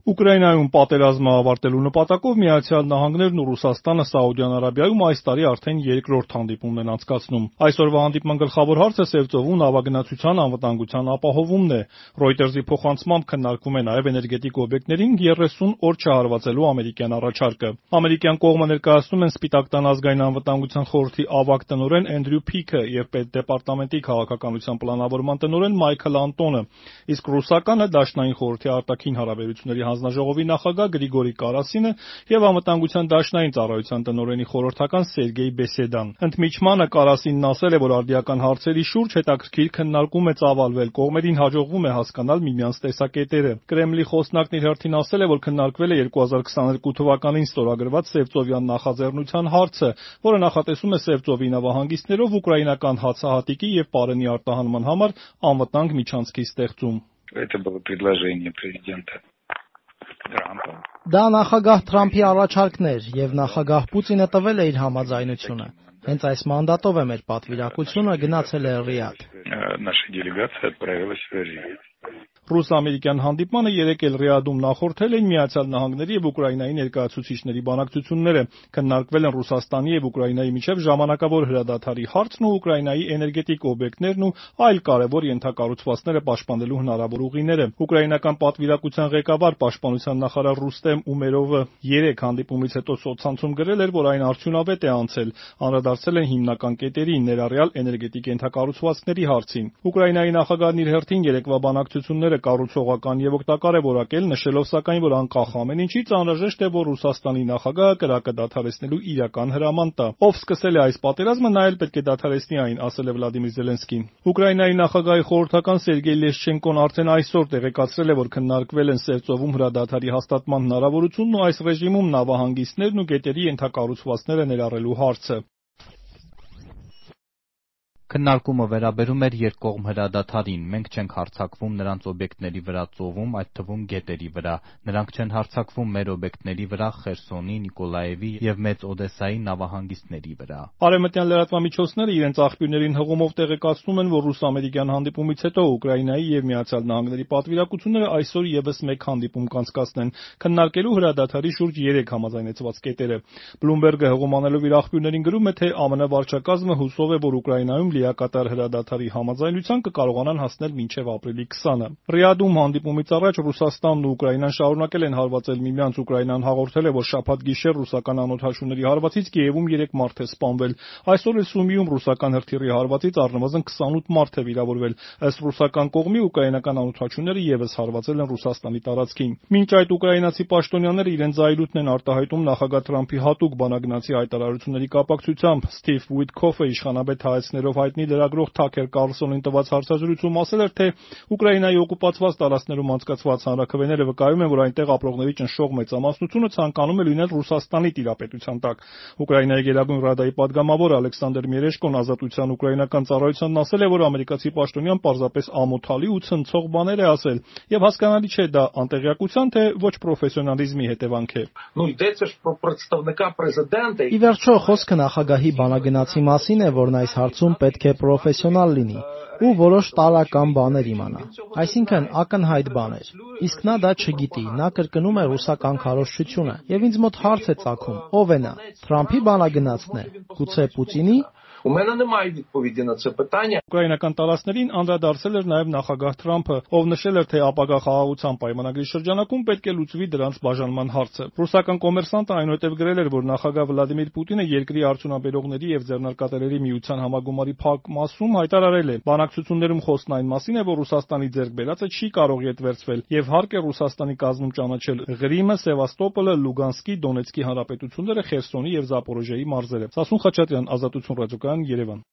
Ուկրաինայում պատերազմը ավարտելու նպատակով Միացյալ Նահանգներն ու Ռուսաստանը Սաուդյան Արաբիայում այս տարի արդեն երկրորդ հանդիպումն են անցկացնում։ Այսօրվա հանդիպման գլխավոր հարցը Սևծովու նավագնացության անվտանգության ապահովումն է։ Ռոյտերզի փոխանցմամբ քննարկվում է նաև էներգետիկ օբյեկտներին 30 օր չհարվածելու ամերիկյան առաջարկը։ Ամերիկյան կողմը ներկայացնում են Սպիտակ տան ազգային անվտանգության խորհրդի ավագ տնօրեն Էնդրյու Փիքը եւ պետդեպարտամենտի քաղաքականության պլանավորման տնօրեն Մայքլ Անտոնը, իսկ ռուսականը Դաշնային խորհրդի արտաքին հարաբերությունների հանձնաժողովի նախագահ Գրիգորի Կարասինը եւ անվտանգության դաշնային ծառայության տնօրենի խորհրդական Սերգեյ Բեսեդան։ Ընդմիջմանը Կարասինն ասել է, որ արդիական հարցերի շուրջ հետաքրքիր քննարկում է ծավալվել, կողմերին հաջողվում է հասկանալ միմյանց տեսակետերը։ Կրեմլի խոսնակն իր հերթին ասել է, որ քննարկվել է 2022 թվականին ստորագրված Սևծովյան նախաձեռնության հարցը, որը նախատեսում է Սևծովի նավահանգիստներով ուկրաինական հացահատիկի եւ պարենի արտահանման համար անվտանգ միջանցքի ստեղծում։ Это было предложение президента Трампа. Դա նախագահ Թրամփի առաջարկն էր եւ նախագահ Պուտինը տվել է իր համաձայնությունը։ Հենց այս մանդատով է մեր պատվիրակությունը գնացել է Ռիադ։ Наша делегация отправилась в Рияд. Ռուս-ամերիկյան հանդիպմանը երեկ էլ Ռիադում նախորդել են Միացյալ Նահանգների եւ Ուկրաինայի ներկայացուցիչների բանակցությունները։ Քննարկվել են Ռուսաստանի եւ Ուկրաինայի միջև ժամանակավոր հրադադարի հարցն ու Ուկրաինայի էներգետիկ օբյեկտներն ու այլ կարևոր ենթակառուցվածքները պաշտպանելու հնարավոր ուղիները։ Ուկրաինական պատվիրակության ղեկավար պաշտպանության նախարար Ռուստեմ Ումերովը երեք հանդիպումից հետո սոցցանցում գրել էր, որ այն արդյունավետ է անցել, անդրադարձել են հիմնական կետերին, ներառյալ էներգետիկ ենթակառուցվածքների հարցին։ Ուկրաինայի նախագահն իր հերթին երեկվա բանակցությունները կառուցողական եւ օգտակար է որակել, նշելով սակայն, որ անկախ ամեն ինչից անհրաժեշտ է, որ Ռուսաստանի նախագահը կրակը դադարեցնելու իրական հրաման տա։ Ով սկսել է այս պատերազմը, նա էլ պետք է դադարեցնի այն, ասել է Վլադիմիր Զելենսկին։ Ուկրաինայի նախագահի խորհրդական Սերգեյ Լեշչենկոն արդեն այսօր տեղեկացրել է, որ քննարկվել են Սևծովում հրադադարի հաստատման հնարավորությունն ու այս ռեժիմում նավահանգիստներն ու գետերի ենթակառուցվածքները ներառելու հարցը։ Քննարկումը վերաբերում էր երկկողմ հրադադարին։ Մենք չենք հարձակվում նրանց օբյեկտների վրա ծովում, այդ թվում գետերի վրա։ Նրանք չեն հարձակվում մեր օբյեկտների վրա Խերսոնի, Նիկոլաևի եւ Մեծ Օդեսայի նավահանգիստների վրա։ Արևմտյան լրատվամիջոցները իրենց աղբյուրներին հղումով տեղեկացնում են, որ ռուս-ամերիկյան հանդիպումից հետո Ուկրաինայի եւ Միացյալ Նահանգների պատվիրակությունները այսօր եւս մեկ հանդիպում կանցկացնեն, քննարկելու հրադադարի շուրջ 3 համաձայնեցված կետերը։ Բլումբերգը հղումանելով իր աղբյուրներին գրում է, թե ԱՄՆ վարչակազմը հուսով է, որ Ուկրաինայում լիակատար հրադադարի համաձայնության կկարողանան հասնել մինչև ապրիլի 20-ը։ Ռիադում հանդիպումից առաջ Ռուսաստանն ու Ուկրաինան շարունակել են հարվածել միմյանց։ Ուկրաինան հաղորդել է, որ շաբաթ գիշեր ռուսական անօդաշուների հարվածից Կիևում 3 մարդ է սպանվել։ Այսօր էլ Սումիում ռուսական հրթիռի հարվածից առնվազն 28 մարդ է վիրավորվել։ Ըստ ռուսական կողմի ուկրաինական անօդաշուները եւս հարվածել են Ռուսաստանի տարածքին։ Մինչ այդ ուկրաինացի պաշտոնյաները իրենց զայրույթն են արտահայտում նախագահ Թրամփի հատուկ բանագնացի հայտարարությունների կապակցությամբ։ Սթիվ Ուիտքոֆը իշխանաբեդ հայացքներով հայտնի լրագրող Թաքեր Կարլսոնին տված հարցազրույցում ասել էր, թե Ուկրաինայի օկուպացված տարածքներում անցկացված հանրաքվեները վկայում են, որ այնտեղ ապրողների ճնշող մեծամասնությունը ցանկանում է լինել Ռուսաստանի տիրապետության տակ։ Ուկրաինայի Գերագույն ռադայի падգամավոր Ալեքսանդր Մերեշկոն Ազատության ուկրաինական ծառայությանն ասել է, որ ամերիկացի պաշտոնյան պարզապես ամոթալի ու ցնցող բաներ է ասել, եւ հասկանալի չէ դա անտեղյակության թե ոչ պրոֆեսիոնալիզմի հետևանք է։ Ի վերջո խոսքը նախագահի բանագնացի մասին է, որն այս հարցում պետք է պրոֆեսիոնալ լինի ու որոշ տարրական բաներ իմանա։ Այսինքն ակնհայտ բաներ։ Իսկ նա դա չգիտի, նա կրկնում է ռուսական քարոզչությունը։ Եվ ինձ մոտ հարց է ծագում. ով է նա։ Թրամփի բանագնացն է։ Գուցե Պուտինի։ У мене немає відповіді на це питання. Ուկրաինական տարածքներին անդրադարձել էր նաև նախագահ Թրամփը, ով նշել էր, թե ապագա խաղաղության պայմանագրի շրջանակում պետք է լուծվի դրանց բաժանման հարցը։ Ռուսական կոմերսանտը այնուհետև գրել էր, որ նախագահ Վլադիմիր Պուտինը երկրի արդյունաբերողների եւ ձեռնարկատերերի միության համագումարի փակ մասում հայտարարել է. բանակցություններում խոսքն այն մասին է, որ Ռուսաստանի ձեռք բերածը չի կարող ետ վերցվել եւ հարկ է Ռուսաստանի կազմում ճանաչել Ղրիմը, Սևաստոպոլը, Լուգանսկի, Դոնեցկի հանրապետությունները, Խերսոնի եւ Զապորոժիայի մարզերը։ Սասուն Խաչատրյան, Ազատություն ռադիոկայան, Երևան։